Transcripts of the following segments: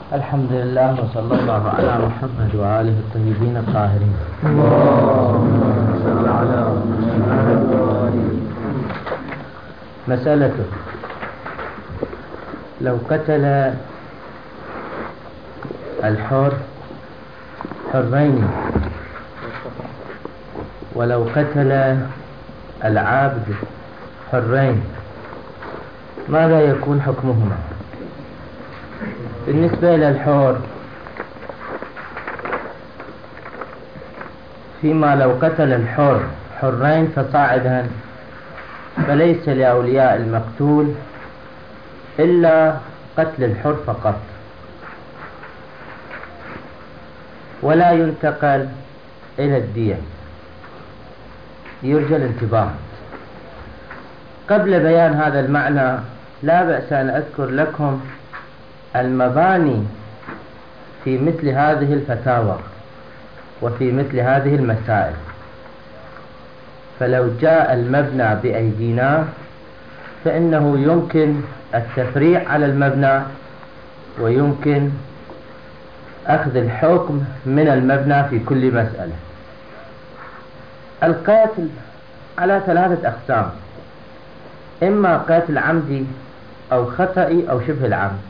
الحمد لله وصلى الله على محمد وآله الطيبين الطاهرين. اللهم صل على محمد وآله. مسألته: لو قتل الحر حرين ولو قتل العبد حرين ماذا يكون حكمهما؟ بالنسبة للحر، فيما لو قتل الحر حرين فصاعدا فليس لأولياء المقتول إلا قتل الحر فقط، ولا ينتقل إلى الدية. يرجى الانتباه. قبل بيان هذا المعنى لا بأس أن أذكر لكم المباني في مثل هذه الفتاوى وفي مثل هذه المسائل. فلو جاء المبنى بأيدينا فإنه يمكن التفريع على المبنى ويمكن أخذ الحكم من المبنى في كل مسألة. القتل على 3 أقسام: إما قتل عمدي أو خطئي أو شبه العمد.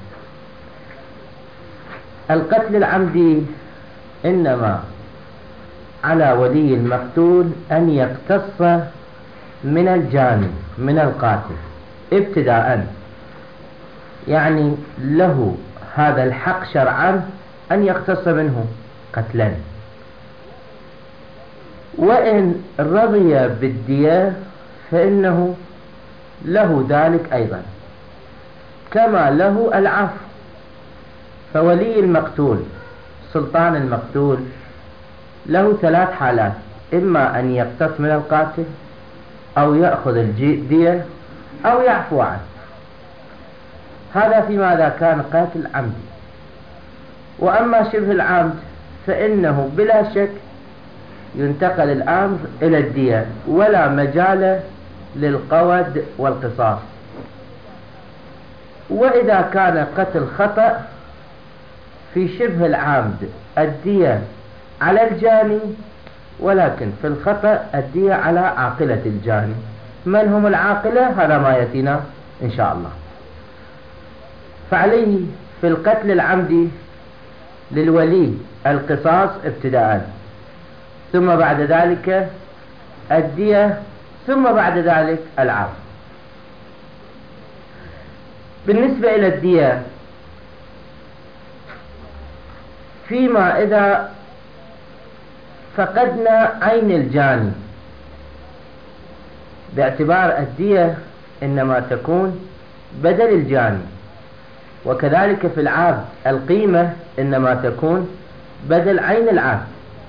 القتل العمدي إنما على ولي المقتول أن يقتص من الجاني من القاتل ابتداء، يعني له هذا الحق شرعا أن يقتص منه قتلا، وإن رضي بالدية فإنه له ذلك أيضا، كما له العفو. فولي المقتول سلطان المقتول له 3 حالات: إما أن يقتص من القاتل أو يأخذ الدية أو يعفو عنه. هذا فيما إذا كان قاتل عمدي. وأما شبه العمد فإنه بلا شك ينتقل الأمر إلى الدية ولا مجال للقود والقصاص. وإذا كان قتل خطأ في شبه العمد الدية على الجاني، ولكن في الخطأ الدية على عاقلة الجاني. من هم العاقلة؟ هذا ما يأتينا إن شاء الله. فعليه في القتل العمدي للولي القصاص ابتداء، ثم بعد ذلك الدية، ثم بعد ذلك العفو. بالنسبة إلى الدية، فيما إذا فقدنا عين الجاني، باعتبار الدية إنما تكون بدل الجاني، وكذلك في العبد القيمة إنما تكون بدل عين العبد.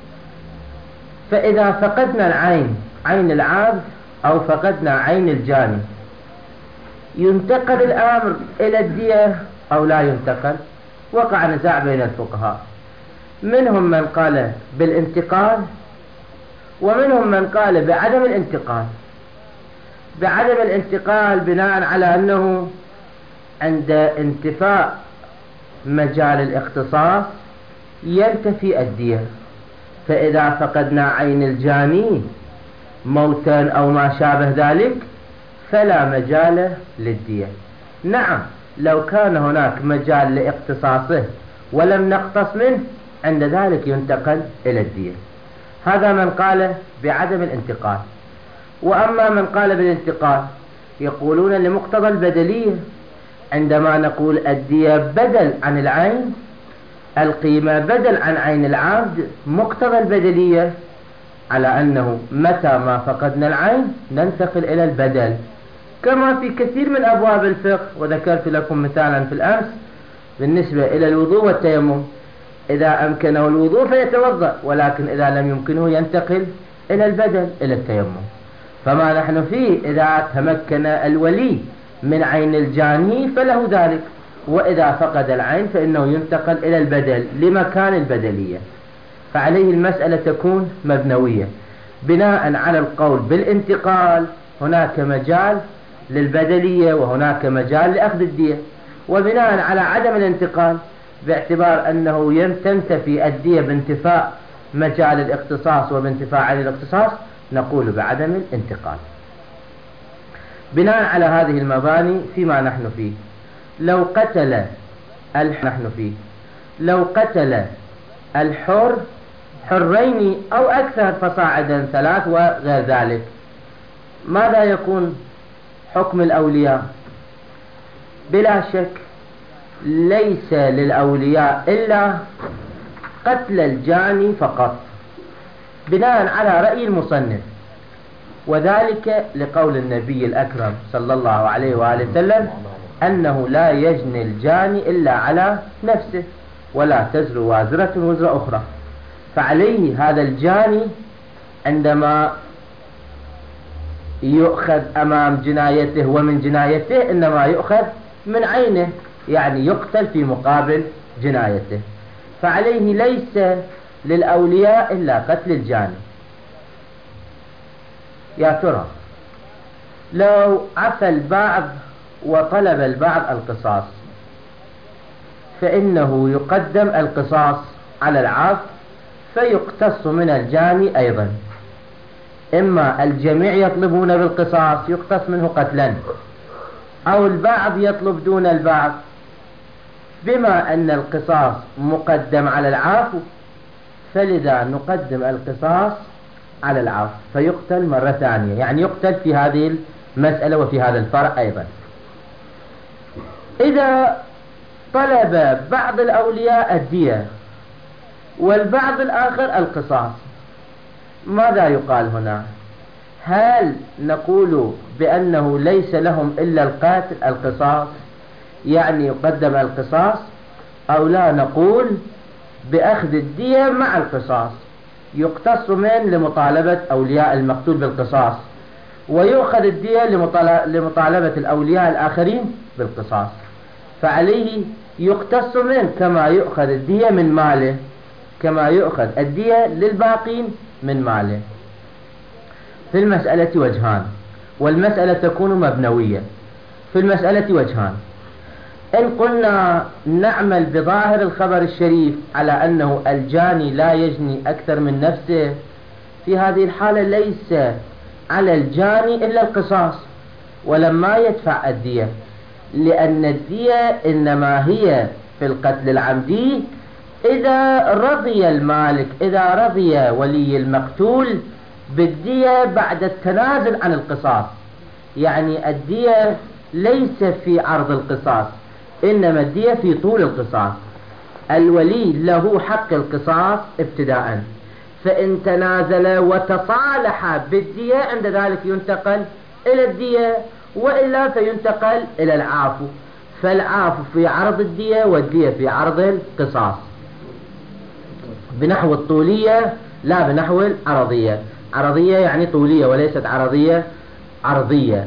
فإذا فقدنا عين العبد أو فقدنا عين الجاني، ينتقل الأمر إلى الدية أو لا ينتقل؟ وقع نزاع بين الفقهاء، منهم من قال بالانتقال ومنهم من قال بعدم الانتقال. بعدم الانتقال بناء على أنه عند انتفاء مجال الاختصاص ينتفي الدية. فإذا فقدنا عين الجاني موتا أو ما شابه ذلك فلا مجال للدية. نعم، لو كان هناك مجال لاختصاصه ولم نقتص منه عند ذلك ينتقل إلى الدية. هذا من قال بعدم الانتقال. وأما من قال بالانتقال يقولون لمقتضى البدلية، عندما نقول الدية بدل عن العين، القيمة بدل عن عين العبد، مقتضى البدلية على أنه متى ما فقدنا العين ننتقل إلى البدل، كما في كثير من أبواب الفقه. وذكرت لكم مثالا في الأمس بالنسبة إلى الوضوء والتيمم: إذا أمكنه الوضوء فيتوضأ، ولكن إذا لم يمكنه ينتقل إلى البدل إلى التيمم. فما نحن فيه إذا تمكن الولي من عين الجاني فله ذلك، وإذا فقد العين فإنه ينتقل إلى البدل لمكان البدلية. فعليه المسألة تكون مبنوية بناء على القول بالانتقال. هناك مجال للبدلية وهناك مجال لأخذ الدية، وبناء على عدم الانتقال باعتبار أنه تنتفي الدية بانتفاء مجال الاختصاص وبانتفاء عين الاختصاص، نقول بعدم الانتقال. بناء على هذه المباني فيما نحن فيه، لو قتل لو قتل الحر حرين أو أكثر فصاعدا 3 وغير ذلك، ماذا يكون حكم الأولياء؟ بلا شك ليس للأولياء إلا قتل الجاني فقط، بناء على رأي المصنف، وذلك لقول النبي الأكرم صلى الله عليه وآله وسلم أنه لا يجني الجاني إلا على نفسه ولا تزر وازرة وزر أخرى. فعليه هذا الجاني عندما يؤخذ أمام جنايته ومن جنايته إنما يؤخذ من عينه، يعني يقتل في مقابل جنايته. فعليه ليس للأولياء إلا قتل الجاني. يا ترى لو عفى البعض وطلب البعض القصاص، فإنه يقدم القصاص على العفو فيقتص من الجاني أيضا. إما الجميع يطلبون بالقصاص يقتص منه قتلا، أو البعض يطلب دون البعض. بما أن القصاص مقدم على العفو فلذا نقدم القصاص على العفو فيقتل مرة ثانية، يعني يقتل في هذه المسألة وفي هذا الفرع أيضا. إذا طلب بعض الأولياء الدية والبعض الآخر القصاص، ماذا يقال هنا؟ هل نقول بأنه ليس لهم إلا القاتل القصاص، يعني يقدم القصاص، أو لا نقول بأخذ الدية مع القصاص يقتص من لمطالبة أولياء المقتول بالقصاص، ويؤخذ الدية لمطالبة الأولياء الآخرين بالقصاص؟ فعليه يقتص من كما يؤخذ الدية من ماله، كما يؤخذ الدية للباقين من ماله. في المسألة وجهان، والمسألة تكون مبنوية. في المسألة وجهان: إن قلنا نعمل بظاهر الخبر الشريف على أنه الجاني لا يجني أكثر من نفسه، في هذه الحالة ليس على الجاني إلا القصاص ولما يدفع الدية، لأن الدية إنما هي في القتل العمدي إذا رضي المالك، إذا رضي ولي المقتول بالدية بعد التنازل عن القصاص. يعني الدية ليس في عرض القصاص، إنما الدية في طول القصاص. الولي له حق القصاص ابتداء، فإن تنازل وتصالح بالدية عند ذلك ينتقل إلى الدية، وإلا فينتقل إلى العفو. فالعفو في عرض الدية والدية في عرض القصاص، بنحو الطولية لا بنحو العرضية. عرضية يعني طولية وليست عرضية عرضية.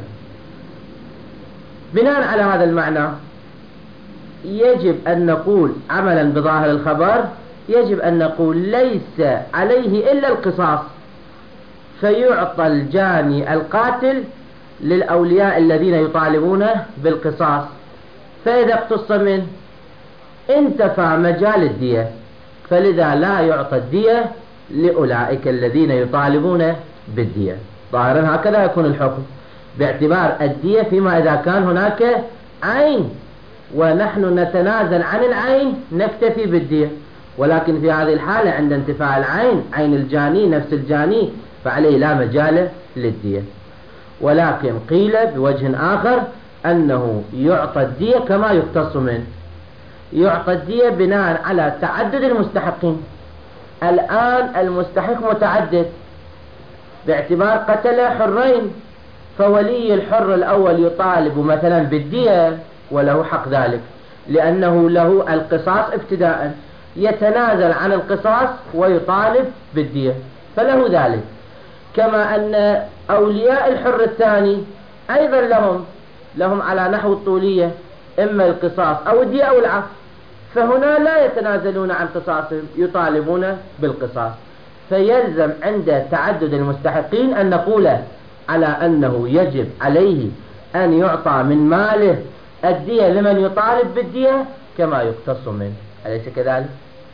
بناء على هذا المعنى يجب أن نقول عملا بظاهر الخبر، يجب أن نقول ليس عليه إلا القصاص، فيعطى الجاني القاتل للأولياء الذين يطالبونه بالقصاص، فإذا اقتص منه انتفى مجال الدية، فلذا لا يعطى الدية لأولئك الذين يطالبون بالدية. ظاهرا هكذا يكون الحكم، باعتبار الدية فيما إذا كان هناك عين ونحن نتنازل عن العين نكتفي بالدية، ولكن في هذه الحالة عند انتفاء العين، عين الجاني نفس الجاني، فعليه لا مجال للدية. ولكن قيل بوجه آخر أنه يعطى الدية كما يقتص منه. يعطى الدية بناء على تعدد المستحقين. الآن المستحق متعدد باعتبار قتل حرين، فولي الحر الأول يطالب مثلا بالدية وله حق ذلك لأنه له القصاص ابتداء، يتنازل عن القصاص ويطالب بالدية فله ذلك. كما أن أولياء الحر الثاني أيضا لهم على نحو الطولية إما القصاص أو الدية أو العفو، فهنا لا يتنازلون عن قصاصهم، يطالبون بالقصاص. فيلزم عند تعدد المستحقين أن نقول على أنه يجب عليه أن يعطى من ماله الدية لمن يطالب بالدية كما يقتص منه. أليس كذلك؟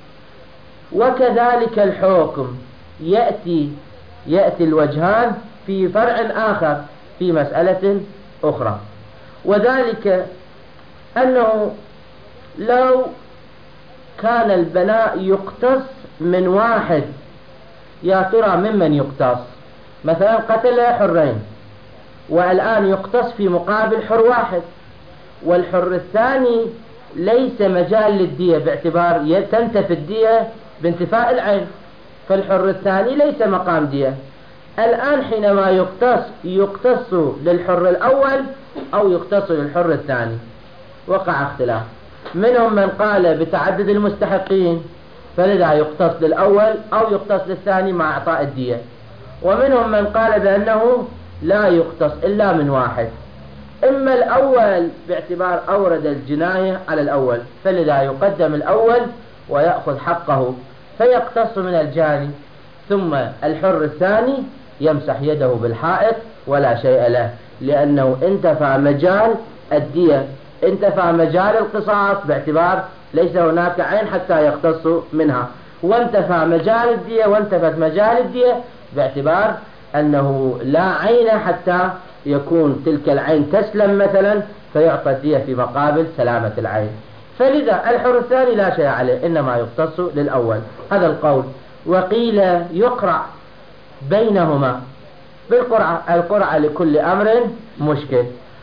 وكذلك الحكم يأتي الوجهان في فرع آخر في مسألة أخرى، وذلك أنه لو كان البناء يقتص من واحد، يا ترى ممن يقتص؟ مثلا قتل حرين والآن يقتص في مقابل حر واحد، والحر الثاني ليس مجال للدية باعتبار تنتفي الدية بانتفاء العين، فالحر الثاني ليس مقام دية. الآن حينما يقتص للحر الأول أو يقتص للحر الثاني، وقع اختلاف. منهم من قال بتعدد المستحقين فلذا يقتص للأول أو يقتص للثاني مع إعطاء الدية، ومنهم من قال بأنه لا يقتص إلا من واحد، إما الأول باعتبار أورد الجناية على الأول فلذا يقدم الأول ويأخذ حقه فيقتص من الجاني، ثم الحر الثاني يمسح يده بالحائط ولا شيء له، لأنه انتفى مجال الدية، انتفى مجال القصاص باعتبار ليس هناك عين حتى يقتص منها، وانتفى مجال الدية وانتفت مجال الدية باعتبار أنه لا عين حتى يكون تلك العين تسلم مثلا فيعطى الدية في مقابل سلامة العين، فلذا الحر الثاني لا شيء عليه إنما يقتص للأول. هذا القول. وقيل يقرع بينهما بالقرعة، القرعة لكل أمر مشكل.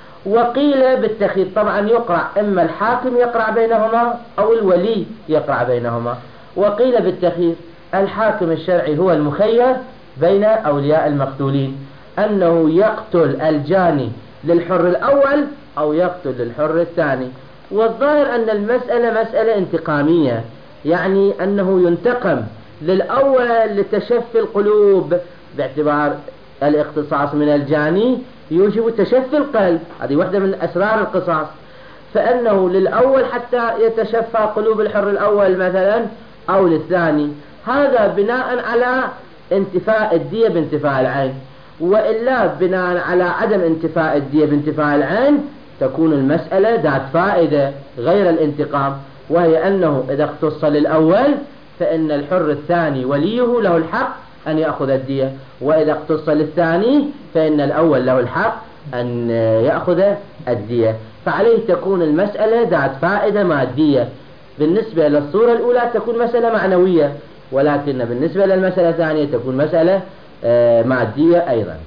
وقيل بالتخيير، طبعا يقرع إما الحاكم يقرع بينهما أو الولي يقرع بينهما. وقيل بالتخيير الحاكم الشرعي هو المخير بين أولياء المقتولين، أنه يقتل الجاني للحر الأول أو يقتل للحر الثاني. والظاهر أن المسألة مسألة انتقامية، يعني أنه ينتقم للأول لتشفي القلوب باعتبار الاقتصاص من الجاني يوجب تشفي القلب، هذه واحدة من أسرار القصاص، فأنه للأول حتى يتشفى قلوب الحر الأول مثلا أو للثاني، هذا بناء على انتفاء الدية بانتفاء العين، وإلا بناء على عدم انتفاء الدية بانتفاء العين تكون المسألة ذات فائدة غير الانتقام، وهي أنه إذا اختص للأول فإن الحر الثاني وليه له الحق أن يأخذ الدية، وإذا اختص للثاني فإن الأول له الحق أن يأخذ الدية، فعليه تكون المسألة ذات فائدة مادية. بالنسبة للصورة الأولى تكون مسألة معنوية، ولكن بالنسبة للمسألة الثانية تكون مسألة مادية أيضا.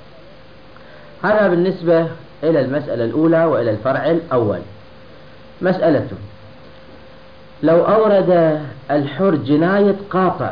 هذا بالنسبة إلى المسألة الأولى وإلى الفرع الأول. مسألة: لو أورد الحر جناية قاطع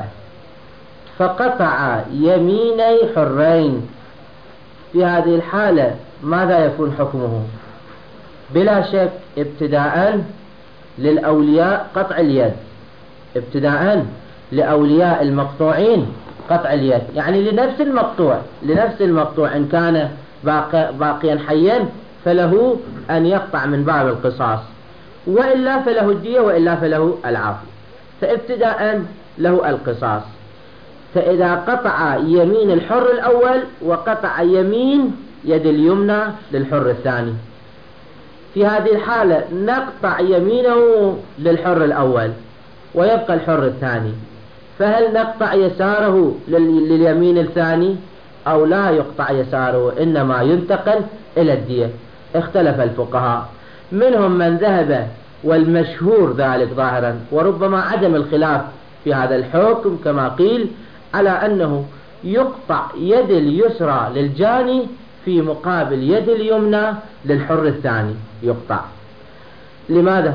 فقطع يميني حرين، في هذه الحالة ماذا يكون حكمه؟ بلا شك ابتداء للأولياء قطع اليد، ابتداء لأولياء المقطوعين قطع اليد، يعني لنفس المقطوع إن كان باقيا حيا فله أن يقطع من باب القصاص، وإلا فله الدية وإلا فله العفو، فابتداء له القصاص. فإذا قطع يمين الحر الأول وقطع يمين يد اليمنى للحر الثاني، في هذه الحالة نقطع يمينه للحر الأول ويبقى الحر الثاني، فهل نقطع يساره لليمين الثاني أو لا يقطع يساره إنما ينتقل إلى الدية؟ اختلف الفقهاء، منهم من ذهب والمشهور ذلك ظاهرا وربما عدم الخلاف في هذا الحكم كما قيل على أنه يقطع يد اليسرى للجاني في مقابل يد اليمنى للحر الثاني يقطع. لماذا؟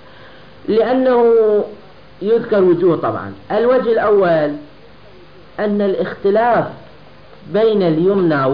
لأنه يذكر وجوه طبعا. الوجه الأول أن الاختلاف بين اليمنى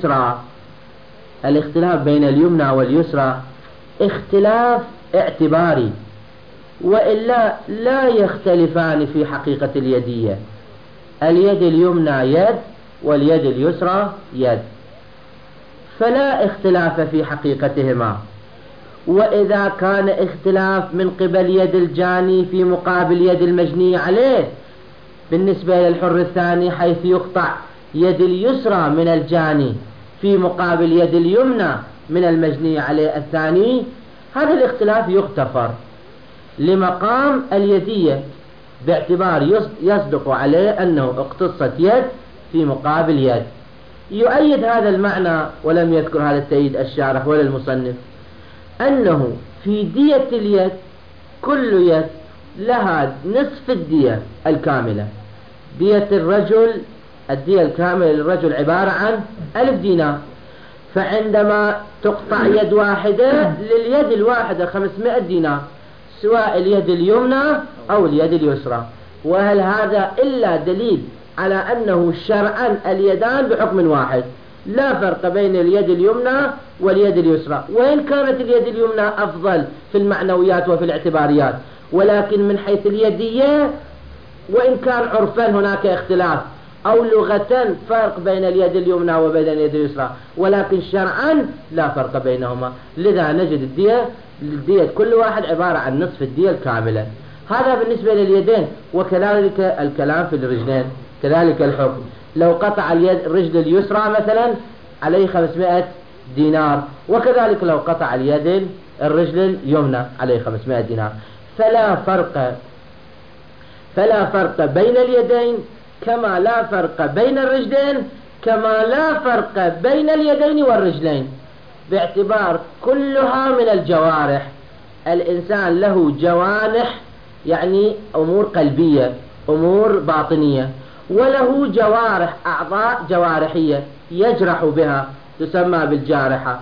واليسرى اختلاف اعتباري، وإلا لا يختلفان في حقيقة اليدية، اليد اليمنى يد واليد اليسرى يد، فلا اختلاف في حقيقتهما. وإذا كان اختلاف من قبل يد الجاني في مقابل يد المجني عليه بالنسبة للحر الثاني حيث يقطع يد اليسرى من الجاني في مقابل يد اليمنى من المجني عليه الثاني، هذا الاختلاف يغتفر. لمقام اليدية، باعتبار يصدق عليه أنه اقتصت يد في مقابل يد. يؤيد هذا المعنى، ولم يذكر هذا التأييد الشارح ولا المصنف، أنه في دية اليد كل يد لها نصف الدية الكاملة. دية الرجل، الدية الكاملة للرجل عبارة عن 1000 دينار، فعندما تقطع يد واحدة لليد الواحدة 500 دينار، سواء اليد اليمنى أو اليد اليسرى. وهل هذا إلا دليل على أنه شرعا اليدان بحكم واحد، لا فرق بين اليد اليمنى واليد اليسرى، وإن كانت اليد اليمنى أفضل في المعنويات وفي الاعتباريات، ولكن من حيث اليدية وإن كان عرفا هناك اختلاف، أو لغة فرق بين اليد اليمنى وبين اليد اليسرى، ولكن شرعا لا فرق بينهما. لذا نجد الدية كل واحد عبارة عن نصف الدية الكاملة. هذا بالنسبة لليدين. وكذلك الكلام في الرجلين، كذلك الحكم. لو قطع الرجل اليسرى مثلا عليه 500 دينار، وكذلك لو قطع الرجل اليمنى عليه 500 دينار. فلا فرق بين اليدين، كما لا فرق بين الرجلين، كما لا فرق بين اليدين والرجلين، باعتبار كلها من الجوارح. الإنسان له جوانح، يعني أمور قلبية، أمور باطنية، وله جوارح، أعضاء جوارحية يجرح بها، تسمى بالجارحة.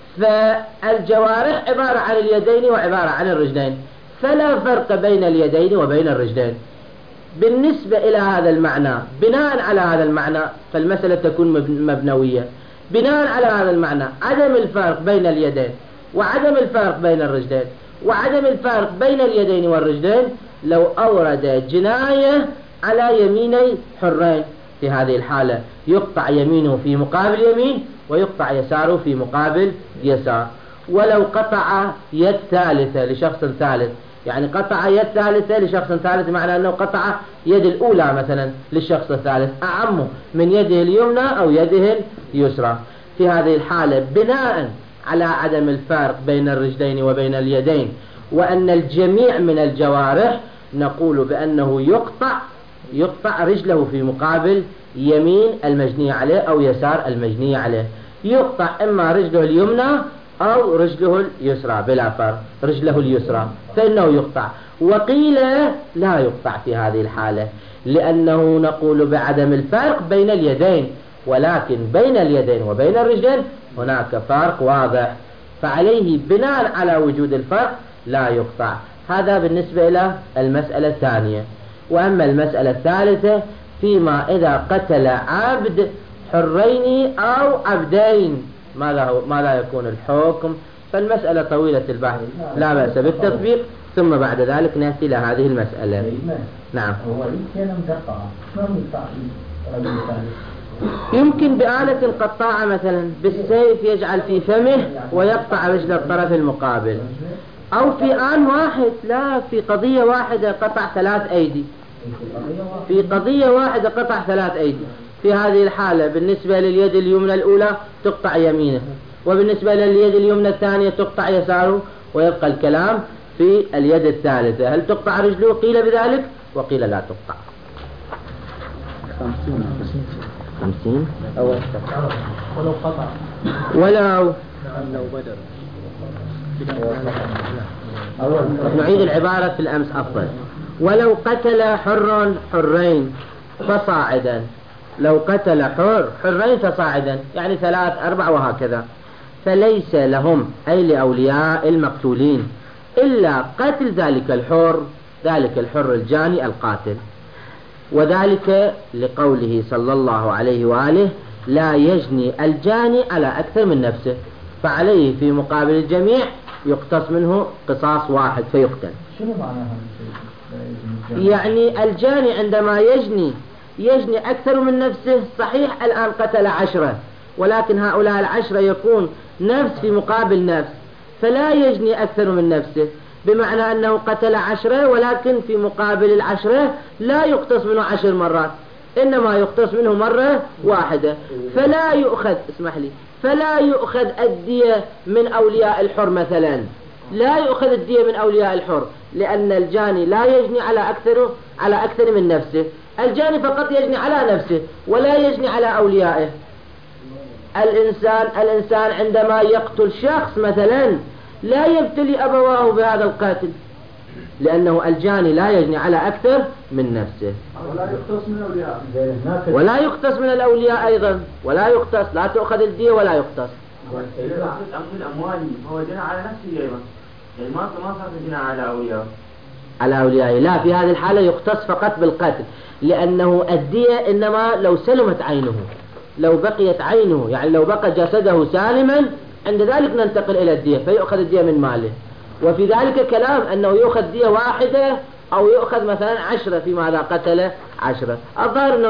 فالجوارح عبارة عن اليدين وعبارة عن الرجلين، فلا فرق بين اليدين وبين الرجلين. بالنسبة إلى هذا المعنى، بناء على هذا المعنى فالمسألة تكون مبنوية. بناء على هذا المعنى، عدم الفرق بين اليدين وعدم الفرق بين الرجلين وعدم الفرق بين اليدين والرجلين، لو أورد جناية على يميني حرين، في هذه الحالة يقطع يمينه في مقابل يمين ويقطع يساره في مقابل يسار. ولو قطع يد ثالثة لشخص ثالث، يعني قطع يد ثالثة لشخص ثالث، معنى أنه قطع يد الأولى مثلا للشخص الثالث، أعمه من يده اليمنى أو يده اليسرى. في هذه الحالة بناء على عدم الفرق بين الرجلين وبين اليدين، وأن الجميع من الجوارح، نقول بأنه يقطع رجله في مقابل يمين المجني عليه أو يسار المجني عليه. يقطع إما رجله اليمنى أو رجله اليسرى بلا فرق، رجله اليسرى فإنه يقطع. وقيل لا يقطع في هذه الحالة، لأنه نقول بعدم الفرق بين اليدين، ولكن بين اليدين وبين الرجلين هناك فرق واضح، فعليه بناء على وجود الفرق لا يقطع. هذا بالنسبة إلى المسألة الثانية. وأما المسألة الثالثة، فيما إذا قتل عبد حرين أو عبدين، ماذا يكون الحكم؟ فالمسألة طويلة البحث، لا بأس بالتطبيق، ثم بعد ذلك نأتي إلى هذه المسألة. نعم. يمكن بآلة قطاعة مثلا، بالسيف يجعل في فمه ويقطع رجل الطرف المقابل، أو في آن واحد، لا، في قضية واحدة قطع 3 أيدي، في قضية واحدة قطع 3 أيدي. في هذه الحالة بالنسبة لليد اليمنى الأولى تقطع يمينه، وبالنسبة لليد اليمنى الثانية تقطع يساره، ويبقى الكلام في اليد الثالثة، هل تقطع رجله؟ قيل بذلك وقيل لا تقطع. 50 أو ولو قطع، ولو بدر. نعيد العبارة في الأمس أفضل. ولو قتل حرين فصاعدا، لو قتل حرين فصاعدا، يعني 3 4 وهكذا، فليس لهم أي لأولياء المقتولين إلا قتل ذلك الحر الجاني القاتل. وذلك لقوله صلى الله عليه وآله: لا يجني الجاني على أكثر من نفسه، فعليه في مقابل الجميع يقتص منه قصاص واحد فيقتل. شنو معناها؟ يعني الجاني عندما يجني أكثر من نفسه، صحيح الآن قتل 10، ولكن هؤلاء 10 يكون نفس في مقابل نفس، فلا يجني أكثر من نفسه، بمعنى أنه قتل 10، ولكن في مقابل 10 لا يقتص منه 10 مرات، إنما يقتص منه مرة واحدة. فلا يؤخذ الدية من أولياء الحر مثلا، لا يؤخذ الدية من أولياء الحر، لأن الجاني لا يجني على أكثر من نفسه. الجاني فقط يجني على نفسه ولا يجني على أوليائه. الإنسان عندما يقتل شخص مثلا لا يبتلي أبواه بهذا القاتل، لأنه الجاني لا يجني على أكثر من نفسه. ولا يقتص من الأولياء أيضا، ولا يقتص، لا تؤخذ الدية ولا يقتص. الأموال هو جنى على نفسه أيضا، يعني ما صار جنى على أوليائه. لا، في هذه الحالة يقتص فقط بالقتل، لأنه الدية إنما لو سلمت عينه، لو بقيت عينه، يعني لو بقى جسده سالما، عند ذلك ننتقل إلى الدية فيؤخذ الدية من ماله. وفي ذلك كلام أنه يؤخذ دية واحدة أو يؤخذ مثلا 10 فيما إذا قتل 10. الظاهر أنه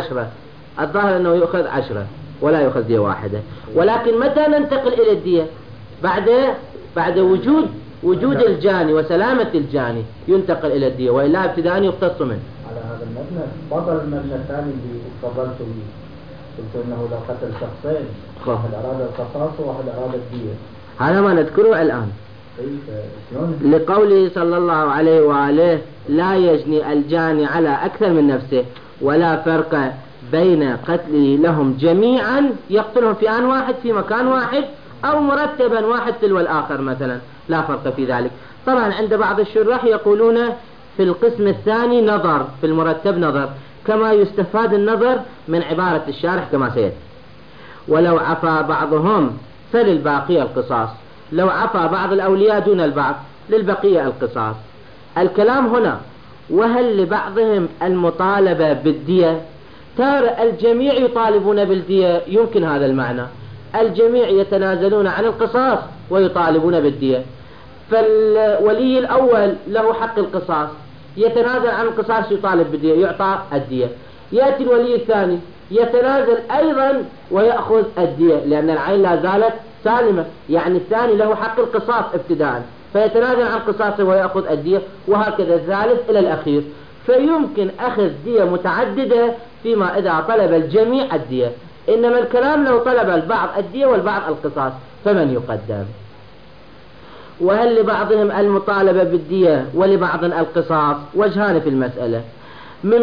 يؤخذ 10 ولا يؤخذ دية واحدة. ولكن متى ننتقل إلى الدية؟ بعد وجود الجاني وسلامة الجاني ينتقل إلى الدية، وإلا ابتداء يقتص منه. على هذا المبنى بطل المبنى الثاني اللي تفضلت به، قلت انه لو قتل شخصين، واحد اراد القصاص وواحد اراد الدية، هذا ما نذكره الآن. لقوله صلى الله عليه وآله: لا يجني الجاني على أكثر من نفسه، ولا فرق بين قتله لهم جميعا، يقتلهم في آن واحد في مكان واحد، أو مرتبا واحد تلو الآخر مثلا، لا فرق في ذلك. طبعا عند بعض الشراح يقولون في القسم الثاني نظر، في المرتب نظر، كما يستفاد النظر من عبارة الشارح كما سيأتي: ولو عفا بعضهم فللباقي القصاص. لو عفا بعض الأولياء دون البعض للبقية القصاص. الكلام هنا: وهل لبعضهم المطالبة بالدية؟ ترى الجميع يطالبون بالدية، يمكن هذا المعنى، الجميع يتنازلون عن القصاص ويطالبون بالدية. فالولي الأول له حق القصاص، يتنازل عن القصاص يطالب بالدية، يعطى الدية. يأتي الولي الثاني يتنازل أيضا ويأخذ الدية، لأن العين لا زالت سالمة، يعني الثاني له حق القصاص ابتداء، فيتنازل عن قصاصه ويأخذ الدية، وهكذا الثالث إلى الأخير. فيمكن أخذ دية متعددة فيما إذا طلب الجميع الدية. إنما الكلام لو طلب البعض الدية والبعض القصاص فمن يقدم؟ وهل لبعضهم المطالبة بالدية ولبعض القصاص؟ وجهان في المسألة. من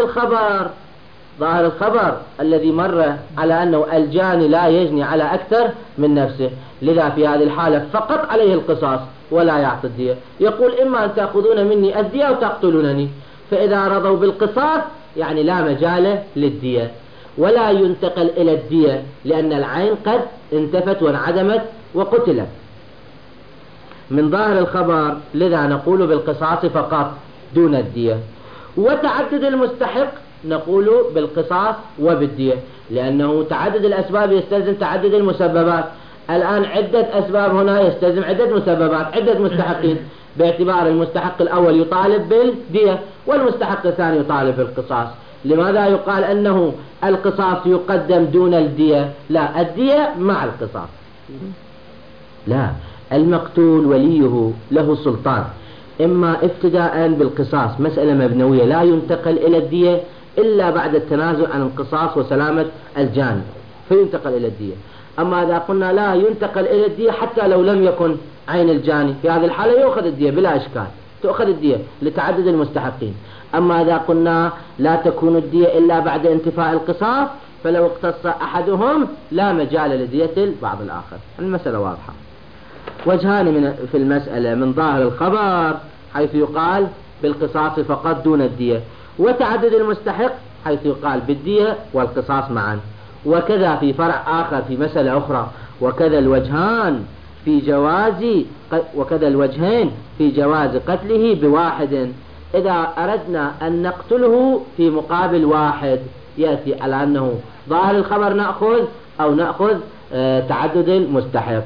ظاهر الخبر الذي مر على أنه الجاني لا يجني على أكثر من نفسه، لذا في هذه الحالة فقط عليه القصاص ولا يعطي الدية. يقول: إما أن تأخذون مني الدية أو تقتلونني. فإذا رضوا بالقصاص يعني لا مجال للدية، ولا ينتقل إلى الدية، لأن العين قد انتفت وانعدمت وقتلت. من ظاهر الخبر لذا نقول بالقصاص فقط دون الدية. وتعدد المستحق نقول بالقصاص وبالدية، لأنه تعدد الأسباب يستلزم تعدد المسببات. الآن عدة أسباب هنا يستلزم عدة مسببات، عدة مستحقين، باعتبار المستحق الأول يطالب بالدية والمستحق الثاني يطالب بالقصاص. لماذا يقال أنه القصاص يقدم دون الدية؟ لا، الدية مع القصاص. لا، المقتول وليه له سلطان، إما ابتداء بالقصاص، مسألة مبنوية لا ينتقل إلى الدية إلا بعد التنازل عن القصاص وسلامة الجاني فينتقل إلى الدية. أما إذا قلنا لا ينتقل إلى الدية حتى لو لم يكن عين الجاني، في هذه الحالة يأخذ الدية بلا إشكال، تأخذ الدية لتعدد المستحقين. أما إذا قلنا لا تكون الدية إلا بعد انتفاء القصاص، فلو اقتص أحدهم لا مجال لدية البعض الآخر. المسألة واضحة. وجهان في المسألة: من ظاهر الخبر حيث يقال بالقصاص فقط دون الدية، وتعدد المستحق حيث يقال بالدية والقصاص معا. وكذا في فرع آخر في مسألة أخرى: وكذا الوجهين في جواز قتله بواحد إذا أردنا أن نقتله في مقابل واحد. يأتي على أنه ظاهر الخبر نأخذ أو نأخذ تعدد المستحق.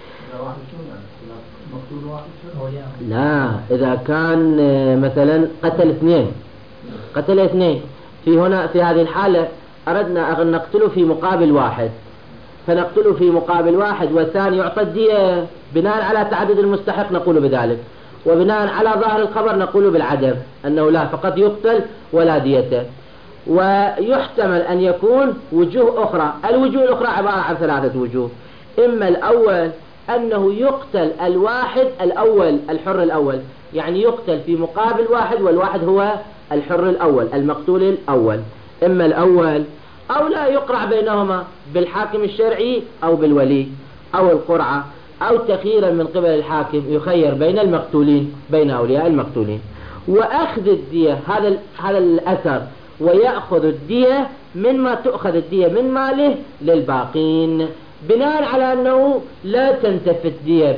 لا، إذا كان مثلا قتل اثنين في هذه الحالة أردنا أن نقتله في مقابل واحد، فنقتله في مقابل واحد والثاني يعطى الدية، بناء على تعدد المستحق نقول بذلك، وبناء على ظاهر الخبر نقول بالعدم، أنه لا، فقط يقتل ولا ديته. ويحتمل أن يكون وجوه أخرى. الوجوه الأخرى عبارة عن 3 وجوه: إما الأول أنه يقتل الواحد الأول الحر الأول، يعني يقتل في مقابل واحد، والواحد هو الحر الأول المقتول الأول، إما الأول أو لا يقرع بينهما بالحاكم الشرعي أو بالولي أو القرعة، أو تخييرا من قبل الحاكم يخير بين المقتولين بين أولياء المقتولين. وأخذ الدية هذا الأثر، ويأخذ الدية مما تؤخذ الدية من ماله للباقين، بناء على أنه لا تنتفي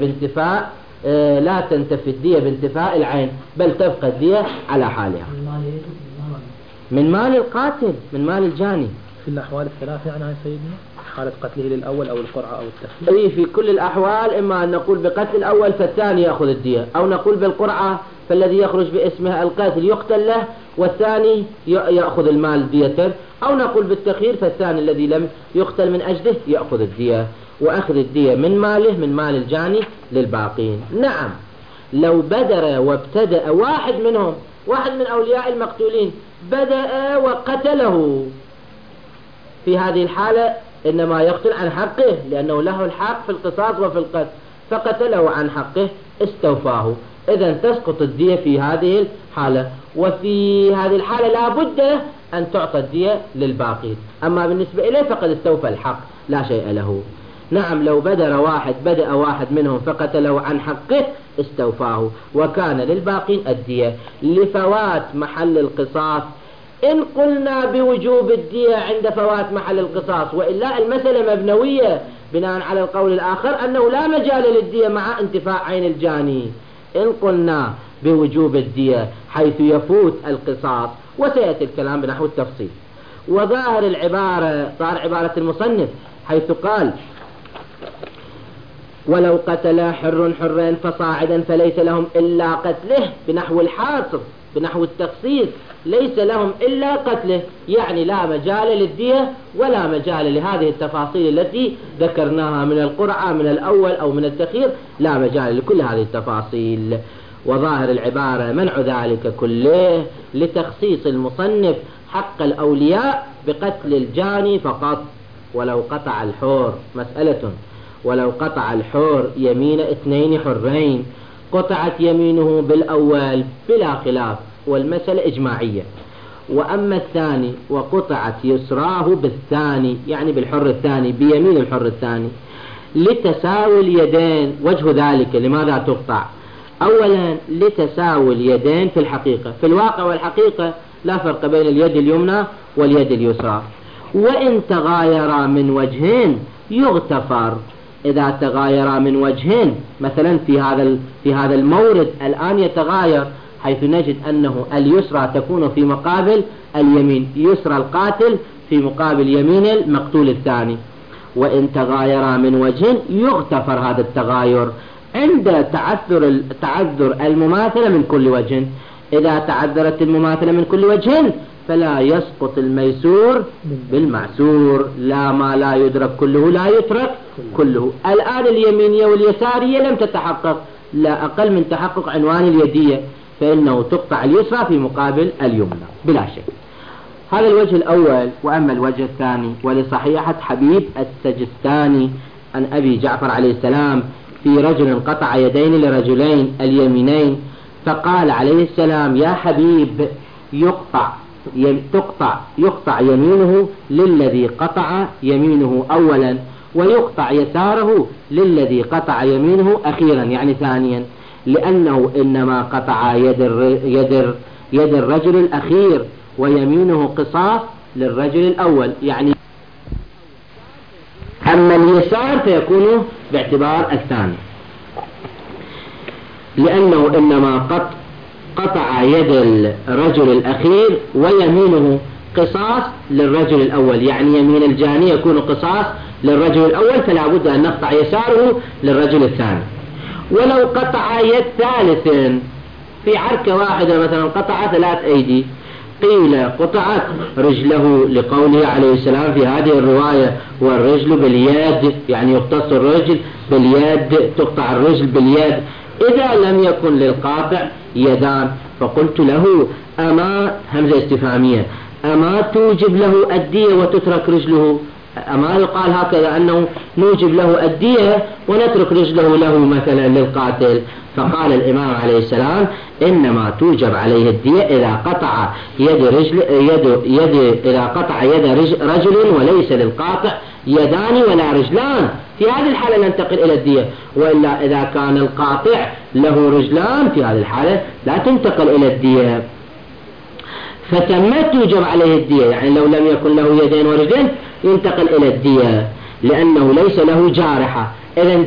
الدية بانتفاء العين، بل تبقى الدية على حالها. من مال القاتل، من مال الجاني في الأحوال الثلاثة يعني يا سيدنا، حالة قتله للأول أو القرعة أو التخيير. في كل الأحوال، إما أن نقول بقتل الأول فالثاني يأخذ الدية، أو نقول بالقرعة فالذي يخرج باسمها القاتل يقتل له والثاني يأخذ المال دية، أو نقول بالتخيير فالثاني الذي لم يقتل من أجله يأخذ الدية، وأخذ الدية من ماله من مال الجاني للباقين. نعم، لو بدر وابتدأ واحد من أولياء المقتولين بدأ وقتله، في هذه الحالة إنما يقتل عن حقه، لأنه له الحق في القصاص وفي القتل، فقتله عن حقه استوفاه، إذن تسقط الدية في هذه الحالة. وفي هذه الحالة لا بد أن تعطى الدية للباقين، أما بالنسبة إليه فقد استوفى الحق لا شيء له. نعم، لو بدأ واحد منهم فقتله عن حقه استوفاه، وكان للباقين الدية لفوات محل القصاص، إن قلنا بوجوب الدية عند فوات محل القصاص، وإلا المسألة مبنوية بناء على القول الآخر أنه لا مجال للدية مع انتفاع عين الجاني. إن قلنا بوجوب الدية حيث يفوت القصاص، وسيأتي الكلام بنحو التفصيل. وظاهر العبارة صار عبارة المصنف حيث قال: ولو قتل حرين فصاعدا فليس لهم إلا قتله، بنحو الحاصر بنحو التخصيص، ليس لهم إلا قتله، يعني لا مجال للدية ولا مجال لهذه التفاصيل التي ذكرناها من القرعة من الأول أو من التخيير، لا مجال لكل هذه التفاصيل. وظاهر العبارة منع ذلك كله لتخصيص المصنف حق الأولياء بقتل الجاني فقط. ولو قطع الحور، مسألة، ولو قطع الحور يمين 2 حرين قطعت يمينه بالأول بلا خلاف، والمسألة إجماعية. وأما الثاني وقطعت يسراه بالثاني، يعني بالحر الثاني بيمين الحر الثاني، لتساوي اليدين. وجه ذلك لماذا تقطع؟ أولا لتساوي اليدين في الحقيقة، في الواقع والحقيقة لا فرق بين اليد اليمنى واليد اليسرى، وإن تغايرا من وجهين يغتفر. إذا تغايرا من وجهين، مثلا في هذا المورد الآن يتغاير، حيث نجد أنه اليسرى تكون في مقابل اليمين، يسرى القاتل في مقابل يمين المقتول الثاني، وإن تغايرا من وجه يغتفر هذا التغاير عند تعذر المماثلة من كل وجه. إذا تعذرت المماثلة من كل وجه فلا يسقط الميسور بالمعسور، لا ما لا يدرك كله لا يترك كله. الآن اليمينية واليسارية لم تتحقق، لا أقل من تحقق عنوان اليدية، فإنه تقطع اليسرى في مقابل اليمنى بلا شك. هذا الوجه الأول. وأما الوجه الثاني ولصحيحة حبيب السجستاني عن أبي جعفر عليه السلام في رجل قطع يدين لرجلين اليمينين، فقال عليه السلام: يا حبيب، يقطع يمينه للذي قطع يمينه أولا، ويقطع يساره للذي قطع يمينه أخيرا، يعني ثانيا، لأنه إنما قطع يد الرجل الأخير، ويمينه قصاص للرجل الأول، يعني أما اليسار فيكون باعتبار الثاني، لأنه إنما قطع يد الرجل الأخير ويمينه قصاص للرجل الأول، يعني يمين الجاني يكون قصاص للرجل الأول، فلا بد أن نقطع يساره للرجل الثاني. ولو قطع يد ثالث في عركة واحدة، مثلا قطع 3 أيدي، قيل قطعت رجله لقوله عليه السلام في هذه الرواية: والرجل باليد، يعني يقتص الرجل باليد، تقطع الرجل باليد إذا لم يكن للقاطع يدان. فقلت له: أما، همزة استفهامية، أما توجب له الدية وتترك رجله؟ أما يقال هكذا أنه نوجب له الدية ونترك رجله له مثلا للقاتل. فقال الإمام عليه السلام إنما توجب عليه الدية إذا قطع إذا قطع يد رجل وليس للقاطع يدان ولا رجلان، في هذه الحالة ننتقل إلى الدية. وإلا إذا كان القاطع له رجلان في هذه الحالة لا تنتقل إلى الدية. فتمت توجب عليه الدية، يعني لو لم يكن له يدين ورجلين ينتقل إلى الدية لأنه ليس له جارحة. إذن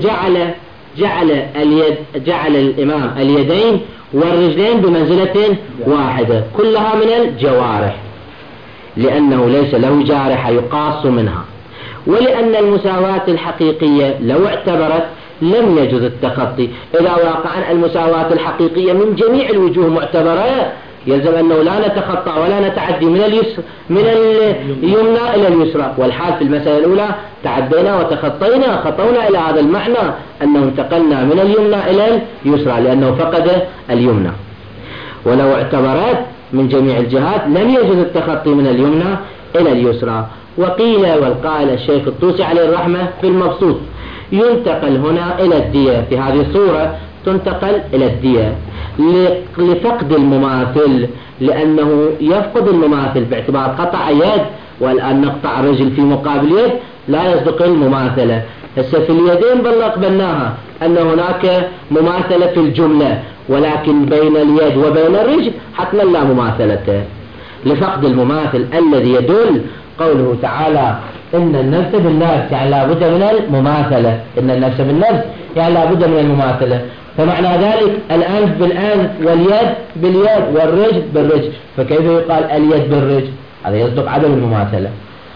جعل الإمام اليدين والرجلين بمنزلة واحدة كلها من الجوارح لأنه ليس له جارحة يقاص منها. ولأن المساواة الحقيقية لو اعتبرت لم يجوز التخطي. إذا وقع المساواة الحقيقية من جميع الوجوه معتبرة يلزم أنه لا نتخطى ولا نتعدي من اليمنى إلى اليسرى. والحال في المسألة الأولى تعدينا وتخطينا، خطونا إلى هذا المعنى أنه انتقلنا من اليمنى إلى اليسرى لأنه فقد اليمنى. ولو اعتبرت من جميع الجهات لم يجوز التخطي من اليمنى إلى اليسرى. وقيل والقائل الشيخ الطوسي عليه الرحمة في المبسوط ينتقل هنا إلى الدية، في هذه الصورة تنتقل إلى الدية لفقد المماثل، لأنه يفقد المماثل باعتبار قطع يد والآن نقطع رجل في مقابل يد لا يصدق المماثلة. هسه في اليدين بل قبلناها أن هناك مماثلة في الجملة، ولكن بين اليد وبين الرجل حتما لا مماثلة لفقد المماثل الذي يدل قوله تعالى إن النفس بالنفس، يعني لا بد من المماثلة. إن النفس بالنفس يعني لا بد من المماثلة. فمعنى ذلك الأنف بالأنف واليد باليد والرجل بالرجل، فكيف يقال اليد بالرجل؟ هذا يصدق عدم المماثلة.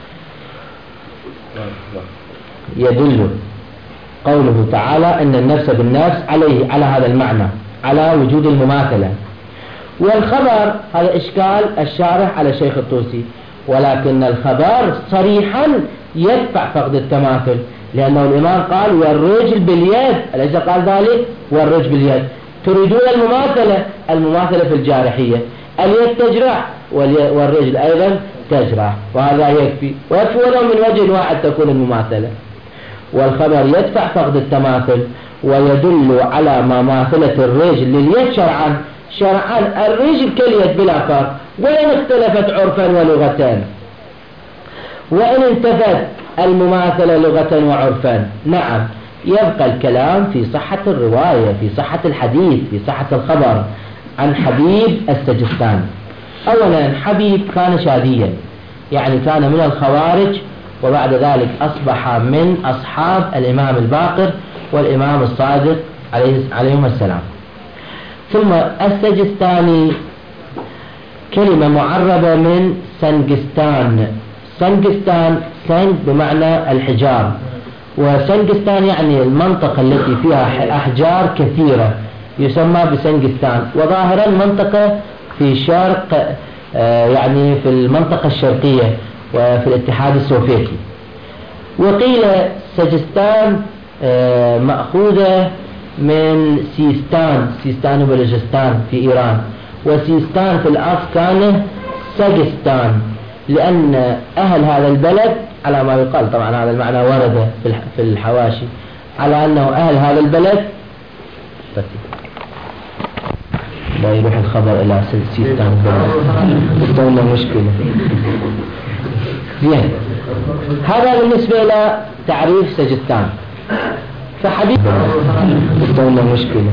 يدل قوله تعالى إن النفس بالنفس على هذا المعنى، على وجود المماثلة. والخبر هذا إشكال الشارح على الشيخ الطوسي، ولكن الخبر صريحا يدفع فقد التماثل، لأنه الإمام قال والرجل باليد، أليس قال ذلك؟ والرجل باليد. تريدون المماثلة في الجارحية، اليد تجرح والرجل أيضا تجرح، وهذا يكفي ولو من وجه واحد تكون المماثلة. والخبر يدفع فقد التماثل ويدل على مماثلة الرجل لليد شرعا الرجل كاليد بلا فرق، وإن اختلفت عرفا ولغة، وإن انتفت المماثلة لغة وعرفا. نعم يبقى الكلام في صحة الرواية، في صحة الحديث، في صحة الخبر عن حبيب السجستاني. أولا حبيب كان شاذيا، يعني كان من الخوارج، وبعد ذلك أصبح من أصحاب الإمام الباقر والإمام الصادق عليهم السلام. ثم السجستاني كلمة معربة من سنجستان. سنجستان سنج بمعنى الحجار، وسنجستان يعني المنطقة التي فيها أحجار كثيرة يسمى بسنجستان، وظاهرا منطقة في شرق يعني في المنطقة الشرقية وفي الاتحاد السوفيتي. وقيل سجستان مأخوذة من سيستان وبلوچستان في إيران، وسيستان في الأصل كان سجستان، لأن أهل هذا البلد على ما يقال، طبعا هذا المعنى ورد في الحواشي، على أنه أهل هذا البلد لا يروح الخبر إلى سيستان تقول مشكلة. زين، هذا بالنسبة إلى تعريف سجستان. فحبيب تقول مشكلة.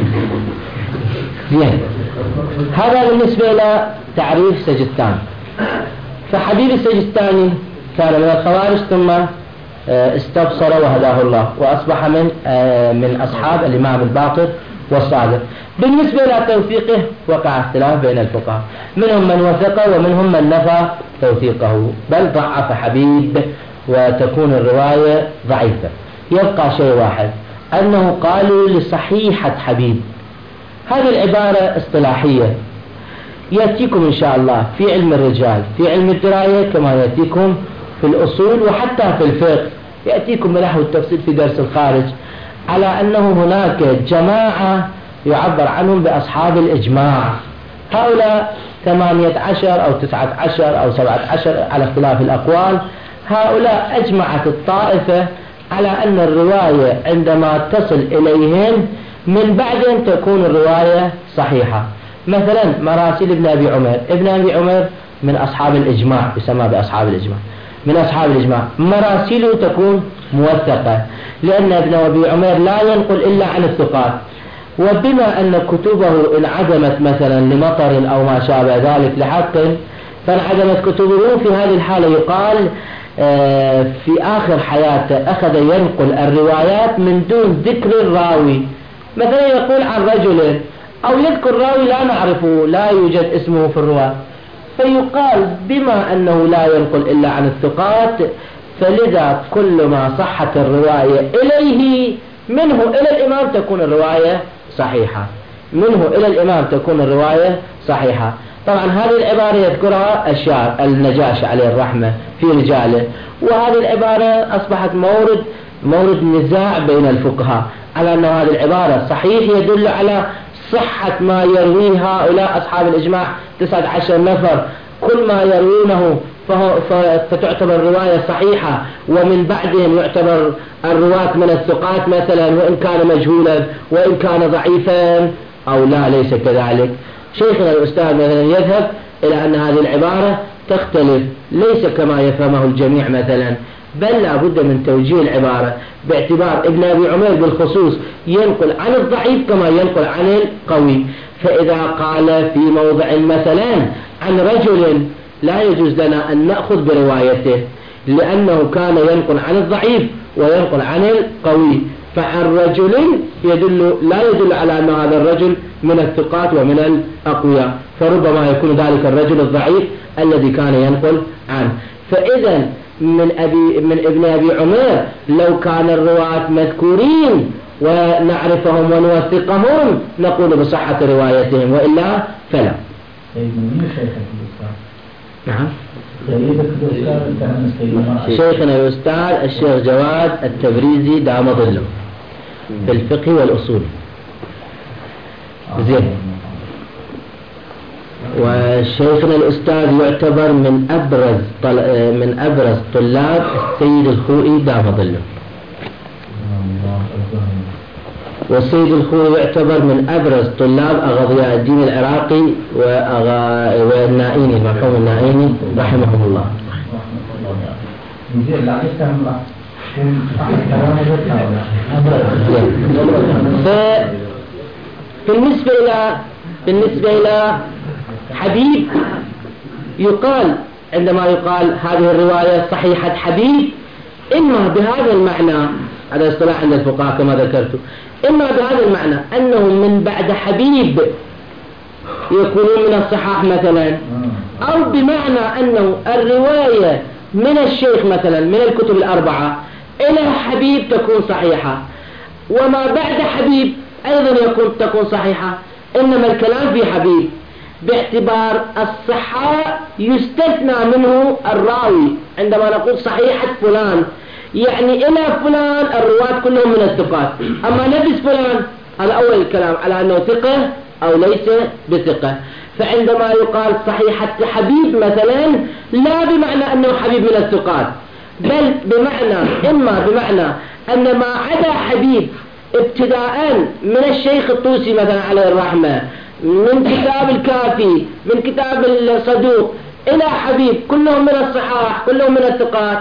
زين، هذا بالنسبة إلى تعريف سجستان. فحبيب السجستاني كان من الخوارج، ثم استبصر وهداه الله وأصبح من أصحاب الإمام الباقر والصادق. بالنسبة إلى توثيقه وقع اختلاف بين الفقهاء، منهم من وثقه ومنهم من نفى توثيقه، بل ضعف حبيب وتكون الرواية ضعيفة. يبقى شيء واحد، أنه قالوا لصحيحة حبيب. هذه العبارة اصطلاحية يأتيكم إن شاء الله في علم الرجال، في علم الدراية، كما يأتيكم في الأصول وحتى في الفقه، يأتيكم بنحو التفصيل في درس الخارج، على أنه هناك جماعة يعبر عنهم بأصحاب الإجماع. هؤلاء 18 أو 19 أو 17 على اختلاف الأقوال، هؤلاء أجمعت الطائفة على أن الرواية عندما تصل إليهم من بعد تكون الرواية صحيحة. مثلا مراسيل ابن أبي عمر، ابن أبي عمر من أصحاب الإجماع، يسمى بأصحاب الإجماع، من أصحاب الإجماع، مراسيله تكون موثقة لأن ابن أبي عمر لا ينقل إلا عن الثقات. وبما أن كتبه انعدمت مثلا لمطر أو ما شابه ذلك لحق فانعدمت كتبه، في هذه الحالة يقال في آخر حياته أخذ ينقل الروايات من دون ذكر الراوي، مثلا يقول عن رجل أو يذكر راوي لا نعرفه لا يوجد اسمه في الرواة، فيقال بما أنه لا ينقل إلا عن الثقات فلذا كل ما صحت الرواية إليه منه إلى الإمام تكون الرواية صحيحة، منه إلى الإمام تكون الرواية صحيحة. طبعا هذه العبارة يذكرها الشاعر النجاشي عليه الرحمة في رجاله، وهذه العبارة أصبحت مورد نزاع بين الفقهاء على أن هذه العبارة صحيح يدل على صحة ما يرويه هؤلاء أصحاب الإجماع 19 نفر، كل ما يروونه فتعتبر الرواية صحيحة، ومن بعدهم يعتبر الرواة من الثقات مثلا وإن كان مجهولا وإن كان ضعيفا أو لا ليس كذلك. شيخنا الأستاذ مثلا يذهب إلى أن هذه العبارة تختلف ليس كما يفهمه الجميع مثلا، بل لا بد من توجيه العبارة باعتبار ابن أبي عمر بالخصوص ينقل عن الضعيف كما ينقل عن القوي. فإذا قال في موضع مثلا عن رجل لا يجوز لنا أن نأخذ بروايته لأنه كان ينقل عن الضعيف وينقل عن القوي، فعن رجل لا يدل على أن هذا الرجل من الثقات ومن الأقوياء، فربما يكون ذلك الرجل الضعيف الذي كان ينقل عنه. فإذا من ابن أبي عمر لو كان الرواة مذكورين ونعرفهم ونوثقهم نقول بصحة روايتهم، وإلا فلا. نعم. شيخنا الأستاذ الشيخ جواد التبريزي دام ظله في الفقه والأصول. زين. وشيخنا الأستاذ يعتبر من أبرز طلاب السيد الخوئي دام ظله، والسيد الخوئي يعتبر من أبرز طلاب أغضياء الدين العراقي والنائيني المرحوم النائيني رحمه الله. بالنسبة إلى حبيب يقال عندما يقال هذه الرواية صحيحة حبيب إما بهذا المعنى، هذا اصطلاح عند الفقهاء كما ذكرت، إما بهذا المعنى أنه من بعد حبيب يكونون من الصحاح مثلا، أو بمعنى أنه الرواية من الشيخ مثلا من الكتب الأربعة إلى حبيب تكون صحيحة، وما بعد حبيب أيضا تكون صحيحة. إنما الكلام في حبيب باعتبار الصحة يستثنى منه الراوي، عندما نقول صحيحة فلان يعني إلى فلان الرواة كلهم من الثقات، أما نفس فلان هذا أول الكلام على أنه ثقة أو ليس بثقة. فعندما يقال صحيحة حبيب مثلا لا بمعنى أنه حبيب من الثقات، بل إما بمعنى أن ما عدا حبيب ابتداء من الشيخ الطوسي مثلا عليه الرحمة، من كتاب الكافي، من كتاب الصدوق إلى حبيب كلهم من الصحاح كلهم من الثقات،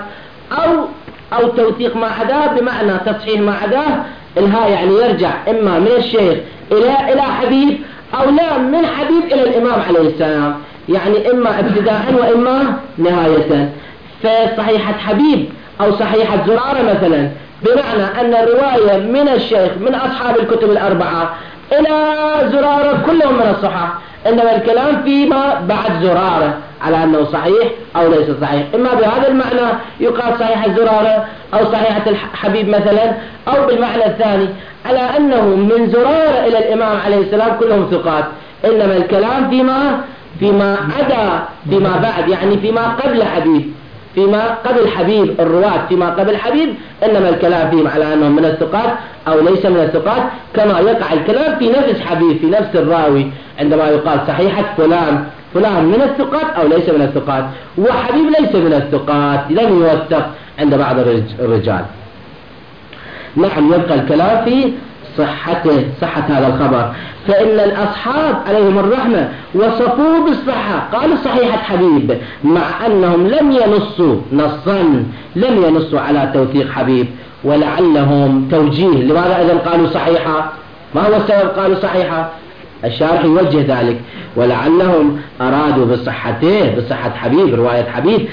أو توثيق ما عداه بمعنى تصحيح ما عداه، الها يعني يرجع إما من الشيخ إلى حبيب أو لا من حبيب إلى الإمام عليه السلام، يعني إما ابتداء وإما نهاية. فصحيحة حبيب أو صحيحة زرارة مثلا بمعنى أن الرواية من الشيخ من أصحاب الكتب الأربعة إلى زرارة كلهم من الصحاح، إنما الكلام فيما بعد زرارة على أنه صحيح أو ليس صحيح، إما بهذا المعنى يقال صحيحة زرارة أو صحيحة الحبيب مثلا، أو بالمعنى الثاني على أنه من زرارة إلى الإمام عليه السلام كلهم ثقات، إنما الكلام فيما عدا فيما بعد يعني فيما قبل حبيب، فيما قبل حبيب، الرواة فيما قبل حبيب إنما الكلام فيهم على أنهم من الثقات أو ليس من الثقات، كما يقع الكلام في نفس حبيب، في نفس الراوي عندما يقال صحيحة فلان من الثقات أو ليس من الثقات، وحبيب ليس من الثقات لم يوثق عند بعض الرجال. نعم، يبقى الكلام في صحة هذا الخبر، فإن الأصحاب عليهم الرحمة وصفوه بالصحة، قالوا صحيحة حبيب، مع أنهم لم ينصوا على توثيق حبيب، ولعلهم توجيه لماذا إذن قالوا صحيحة؟ ما هو السبب قالوا صحيحة؟ الشارح يوجه ذلك، ولعلهم أرادوا بصحة حبيب، رواية حبيب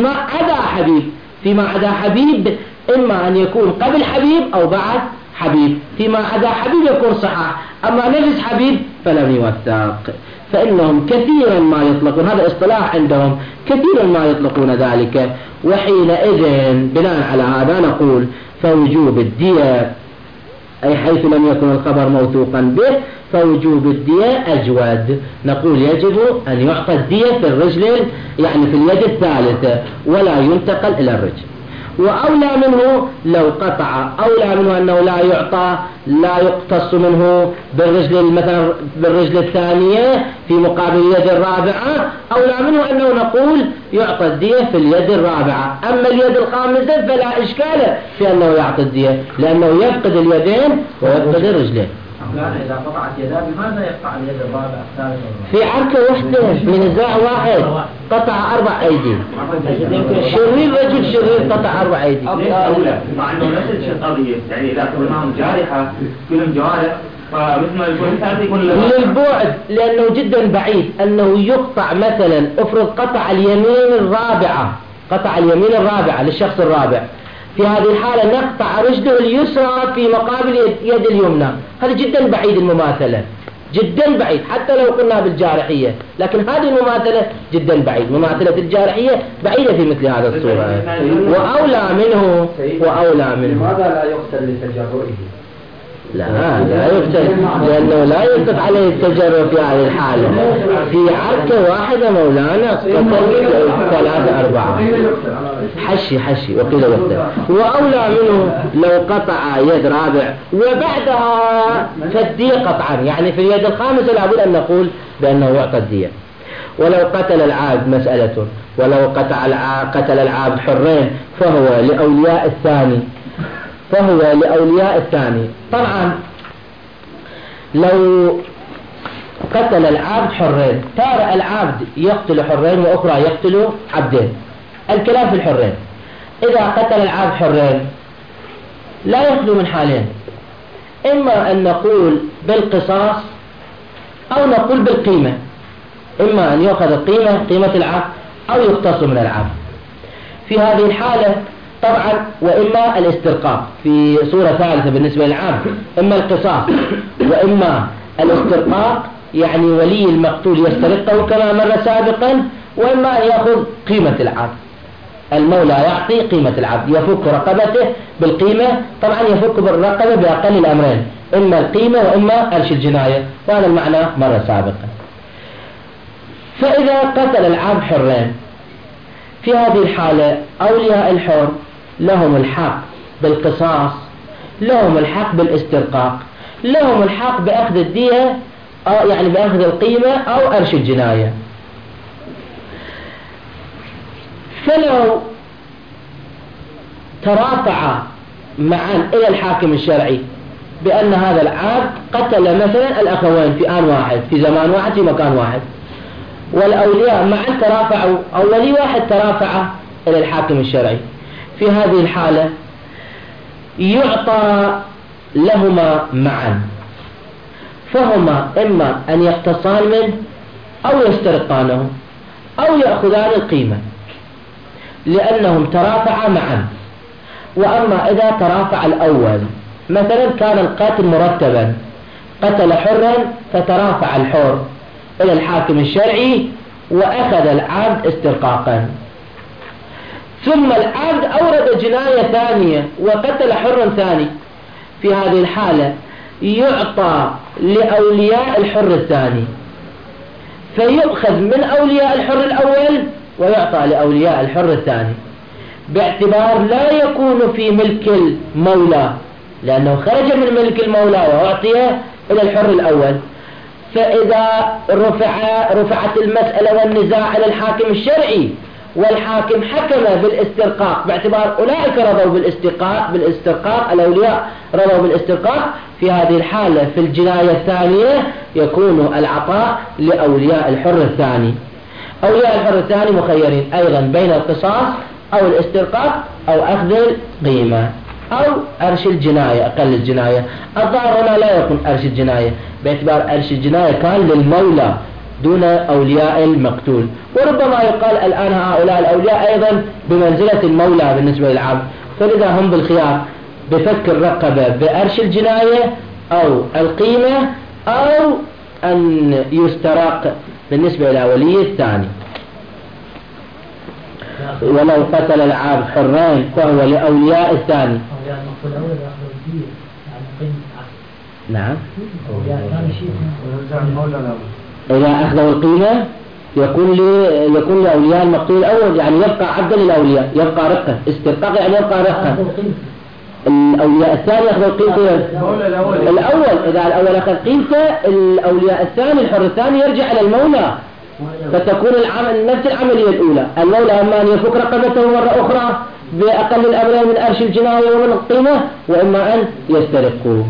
فيما عدا حبيب إما أن يكون قبل حبيب أو بعد حبيب، فيما عدا حبيب يكون صحيح، أما نجس حبيب فلم يوثق. فإنهم كثيرا ما يطلقون، هذا اصطلاح عندهم، كثيرا ما يطلقون ذلك، وحينئذ بناء على هذا نقول فوجوب الدية، أي حيث لم يكن الخبر موثوقا به فوجوب الدية أجود، نقول يجب أن يعطى الدية في الرجل، يعني في اليد الثالثة، ولا ينتقل إلى الرجل. وأولى منه لو قطع، أولى منه أنه لا يقتص منه بالرجل، مثلا بالرجل الثانية في مقابل اليد الرابعة، أولى منه أنه نقول يعطى الدية في اليد الرابعة. أما اليد الخامسة فلا إشكال في أنه يعطى الدية، لأنه يفقد اليدين ويفقد الرجلين. إذا قطعت يداه بماذا يقطع اليد الرابعة الثالثة؟ في عركة واحدة، في نزاع واحد قطع 4 أيدي، شرير قطع 4 أيدي. مع أنه نفس القضية، يعني إذا كلهم جارحة كلهم جوارح فمثل ما يكون الثالث يكون للبعد، لأنه جدا بعيد أنه يقطع، مثلا افرض قطع اليمين الرابعة للشخص الرابع، في هذه الحالة نقطع رجله اليسرى في مقابل يد اليمنى، هذا جدا بعيد، المماثلة جدا بعيد، حتى لو قلنا بالجارحية، لكن هذه المماثلة جدا بعيد، مماثلة الجارحية بعيدة في مثل هذا الصورة. وأولى منه لماذا لا يقتل لتجرؤه؟ لا يقتل، لأنه لا يقف عليه التجرؤ في هذه الحالة. في عركة واحدة مولانا قتل 3 4 حشي وقيل يقتل. وأولى منه لو قطع يد رابع وبعدها فالدية قطعا، يعني في اليد الخامسة لابد أن نقول بأنه يعطى الدية. ولو قتل العابد مسألة، ولو قتل العابد حرين فهو لأولياء الثاني. طبعا لو قتل العابد حرين، تارة العابد يقتل حرين وأخرى يقتل عبدين، الكلام في الحرين. إذا قتل العابد حرين لا يخلو من حالين، إما أن نقول بالقصاص أو نقول بالقيمة، إما أن يأخذ قيمة العبد أو يقتص من العبد. في هذه الحالة طبعا، وإما الاسترقاق في صورة ثالثة بالنسبة للعبد، إما القصاص وإما الاسترقاق، يعني ولي المقتول يسترقه كما مر سابقا، وإما أن يأخذ قيمة العبد، المولى يعطي قيمة العبد، يفك رقبته بالقيمة، طبعا يفك بالرقبة بأقل الأمرين، إما القيمة وإما أرش الجناية، وهذا المعنى مر سابقا. فإذا قتل العبد حرين، في هذه الحالة أولياء الحر لهم الحق بالقصاص، لهم الحق بالاسترقاق، لهم الحق بأخذ الدية، أو يعني بأخذ القيمة أو أرش الجناية. فلو ترافع معا إلى الحاكم الشرعي بأن هذا العبد قتل مثلا الأخوين في آن واحد، في زمان واحد، في مكان واحد، والأولياء معا ترافعوا، أو ولي واحد ترافع إلى الحاكم الشرعي، في هذه الحالة يعطى لهما معا، فهما إما أن يقتصان منه أو يسترقانه أو يأخذان القيمة، لأنهم ترافعا معا. وأما إذا ترافع الأول، مثلا كان القاتل مرتبا، قتل حرا فترافع الحر إلى الحاكم الشرعي وأخذ العبد استرقاقا، ثم العبد أورد جناية ثانية وقتل حرا ثاني، في هذه الحالة يعطى لأولياء الحر الثاني، فيؤخذ من أولياء الحر الأول ويعطى لأولياء الحر الثاني. باعتبار لا يكون في ملك المولى، لأنه خرج من ملك المولى وأعطي إلى الحر الأول. فإذا رفعت المسألة والنزاع إلى الحاكم الشرعي، والحاكم حكم بالاسترقاق باعتبار أولئك رضوا بالاسترقاق الأولياء رضوا بالاسترقاق، في هذه الحالة في الجناية الثانية يكون العطاء لأولياء الحر الثاني. أولياء الحر الثاني مخيرين أيضا بين القصاص أو الاسترقاق أو أخذ القيمة أو أرش الجناية أقل الجناية. الظاهر هنا لا يكون أرش الجناية باعتبار أرش الجناية كان للمولى دون أولياء المقتول، وربما يقال الآن هؤلاء الأولياء أيضا بمنزلة المولى بالنسبة للعبد، فلذا هم بالخيار بفك الرقبة بأرش الجناية أو القيمة أو أن يسترق بالنسبة إلى ولي الثاني. ولو قتل العبد حرين فهو لأولياء الثاني. نعم. إذا أخذوا القيمة يكون لأولياء المقتول الأول، يعني يبقى عبدا للأولياء، يبقى رقة. استرقاق يعني يبقى رقة. الأولياء الثاني يأخذوا قيمته الأول. إذا الأول أخذ قيمته، الأولياء الثاني الحر الثاني يرجع إلى المولى، فتكون نفس العملية الأولى. المولى إما أن يفك رقبته مرة أخرى بأقل الأمرين من أرش الجناية ومن القيمة، وإما أن يسترقوه.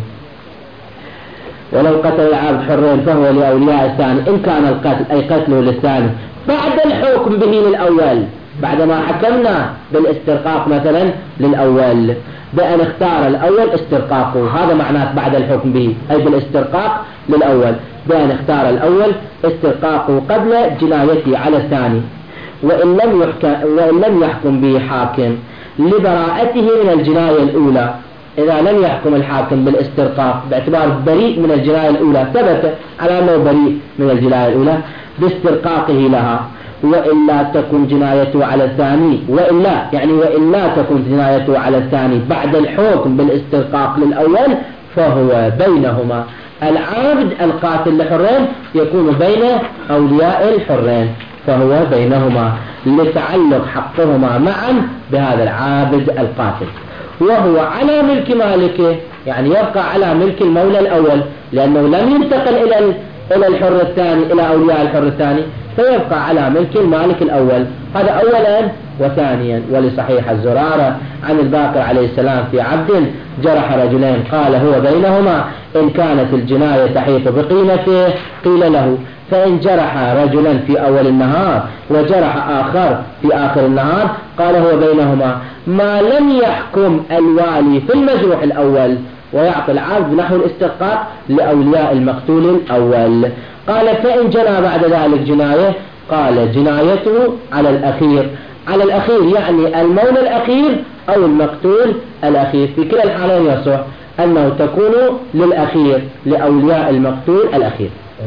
ولو قتل العبد حرين فهو لأولياء الثاني إن كان القتل أي قتله للثاني بعد الحكم به للأول، بعدما حكمنا بالاسترقاق مثلا للأول بأن اختار الأول استرقاقه، هذا معناه بعد الحكم به أي بالاسترقاق للأول، بأن اختار الأول استرقاقه قبل جنايته على الثاني. وإن لم يحكم به حاكم لبراءته من الجناية الأولى، إذا لم يحكم الحاكم بالاسترقاق باعتبار بريء من الجناية الأولى، ثبت على أنه بريء من الجناية الأولى باسترقاقه لها، وإلا تكون جنايته على الثاني، وإلا تكون جنايته على الثاني بعد الحكم بالاسترقاق للأول فهو بينهما. العابد القاتل لحرين يكون بين أولياء الحرين، فهو بينهما لتعلق حقهما معا بهذا العابد القاتل، وهو على ملك مالكه، يعني يبقى على ملك المولى الأول، لأنه لم ينتقل إلى الحر الثاني، إلى أولياء الحر الثاني، فيبقى على ملك المالك الأول. هذا أولا. وثانيا، ولصحيح الزرارة عن الباقر عليه السلام في عبد جرح رجلين قال هو بينهما إن كانت الجناية تحيط بقيمته قيل له، فإن جرح رجلا في أول النهار وجرح آخر في آخر النهار قال هو بينهما ما لم يحكم الوالي في المجروح الأول، ويعطي العبد نحو الاستحقاق لأولياء المقتول الأول. قال فإن جنى بعد ذلك جناية قال جنايته على الأخير. على الأخير يعني المولى الأخير أو المقتول الأخير، في كلا الحالين يصح أنه تكون للأخير لأولياء المقتول الأخير.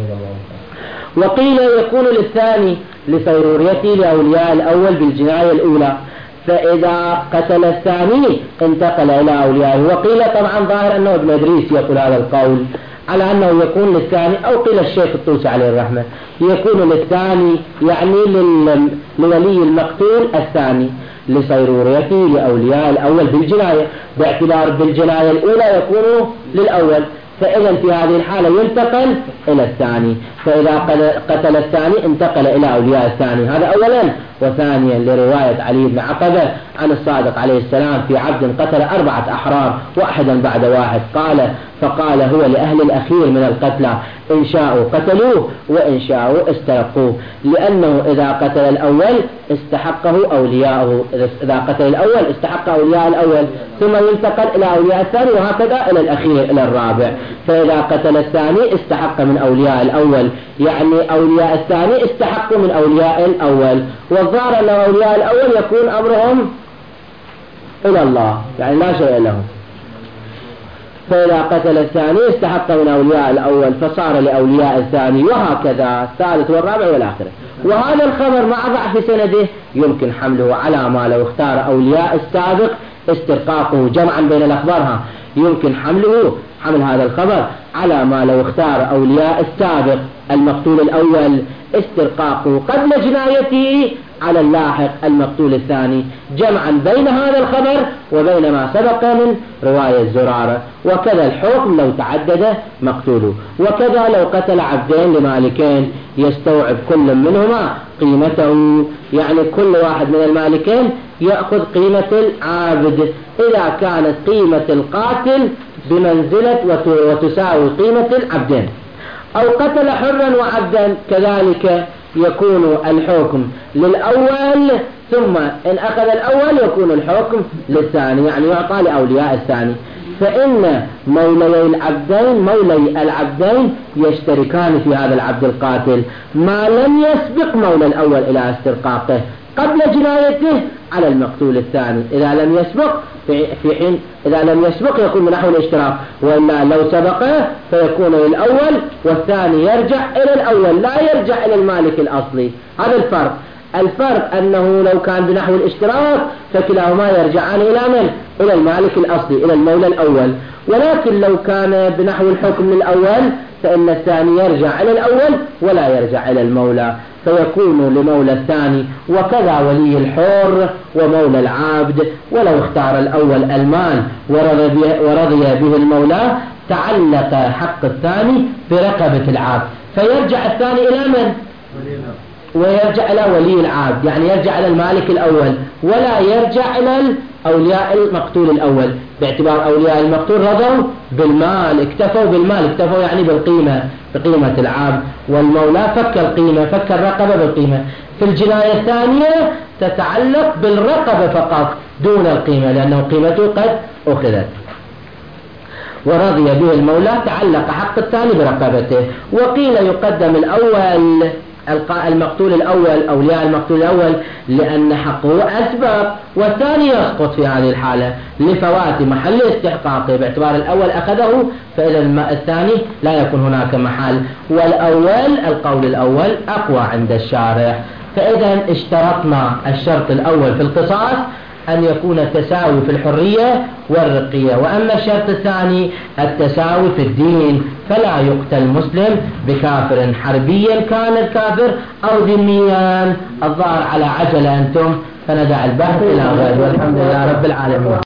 وقيل يكون للثاني لصيروريته لأولياء الأول بالجناية الأولى، فإذا قتل الثاني انتقل إلى أوليائه. وقيل طبعا ظاهر أنه ابن إدريس يقول هذا القول على أنه يكون للثاني، أو قيل الشيخ الطوسي عليه الرحمة يكون للثاني يعني لولي المقتول الثاني لصيروريته لأولياء الأول بالجناية، باعتبار بالجناية الأولى يكون للأول، فإذا في هذه الحالة ينتقل إلى الثاني، فإذا قتل الثاني انتقل إلى أولياء الثاني. هذا أولا. وثانيا لرواية علي بن عقبة عن الصادق عليه السلام في عبد قتل 4 أحرار واحدا بعد واحد فقال هو لأهل الأخير من القتلى إن شاءوا قتلوه وإن شاءوا استرقوه، لأنه إذا قتل الأول استحقه أولياءه، إذا قتل الأول استحق أولياء الأول ثم ينتقل إلى أولياء الثاني وهكذا إلى الأخير إلى الرابع. فإذا قتل الثاني استحق من أولياء الأول، يعني أولياء الثاني استحقوا من أولياء الأول، والظاهر أن أولياء الأول يكون أمرهم إلى الله، يعني لا شيء لهم. فإذا قتل الثاني استحق من أولياء الأول فصار لأولياء الثاني، وهكذا الثالث والرابع والآخر. وهذا الخبر مع ضعف سنده يمكن حمله على ما لو اختار أولياء السابق استرقاقه جمعا بين الأخبارها، يمكن حمل هذا الخبر على ما لو اختار أولياء السابق المقتول الأول استرقاقه قبل جنايته على اللاحق المقتول الثاني، جمعا بين هذا الخبر وبين ما سبق من رواية زرارة. وكذا الحكم لو تعدد مقتوله، وكذا لو قتل عبدين لمالكين يستوعب كل منهما قيمته، يعني كل واحد من المالكين يأخذ قيمة العابد إذا كانت قيمة القاتل بمنزلة وتساوي قيمة العبدين. أو قتل حرا وعبدا كذلك يكون الحكم للأول، ثم إن أخذ الأول يكون الحكم للثاني، يعني يعطى لأولياء الثاني. فإن مولي العبدين يشتركان في هذا العبد القاتل ما لم يسبق مولى الأول إلى استرقاقه قبل جنايته على المقتول الثاني. إذا لم يسبق في حين إذا لم يسبق يكون من نحو الاشتراك، وإلا لو سبقه فيكون للأول والثاني يرجع إلى الأول لا يرجع إلى المالك الأصلي. هذا الفرق أنه لو كان بنحو الاشتراك فكلاهما يرجعان إلى من؟ إلى المالك الأصلي، إلى المولى الأول. ولكن لو كان بنحو الحكم للأول فإن الثاني يرجع إلى الأول ولا يرجع إلى المولى، فيكون لمولى الثاني. وكذا ولي الحر ومولى العبد، ولو اختار الأول المال ورضي به المولى تعلق حق الثاني برقبة العبد، فيرجع الثاني إلى من؟ ويرجع إلى ولي العبد، يعني يرجع إلى المالك الأول ولا يرجع إلى أولياء المقتول الأول، باعتبار أولياء المقتول رضوا بالمال، اكتفوا بالمال، اكتفوا يعني بقيمة العبد، والمولى فك القيمة، فك الرقبة بالقيمة. في الجناية الثانية تتعلق بالرقبة فقط دون القيمة، لأنه قيمته قد أخذت. ورضي به المولى تعلق حق الثاني برقبته. وقيل يقدم الأول المقتول الأول، أولياء المقتول الأول، لأن حقه أسبق، والثاني يسقط في هذه الحالة لفوات محل استحقاقه، باعتبار الأول أخذه فإذا الثاني لا يكون هناك محل. القول الأول أقوى عند الشارع. فإذا اشترطنا الشرط الأول في القصاص أن يكون تساوي في الحرية والرقية، وأما الشرط الثاني التساوي في الدين، فلا يقتل مسلم بكافر حربيا كان الكافر أو ذميا. الظاهر على عجلة أنتم، فندع البحث إلى غير، والحمد لله رب العالمين.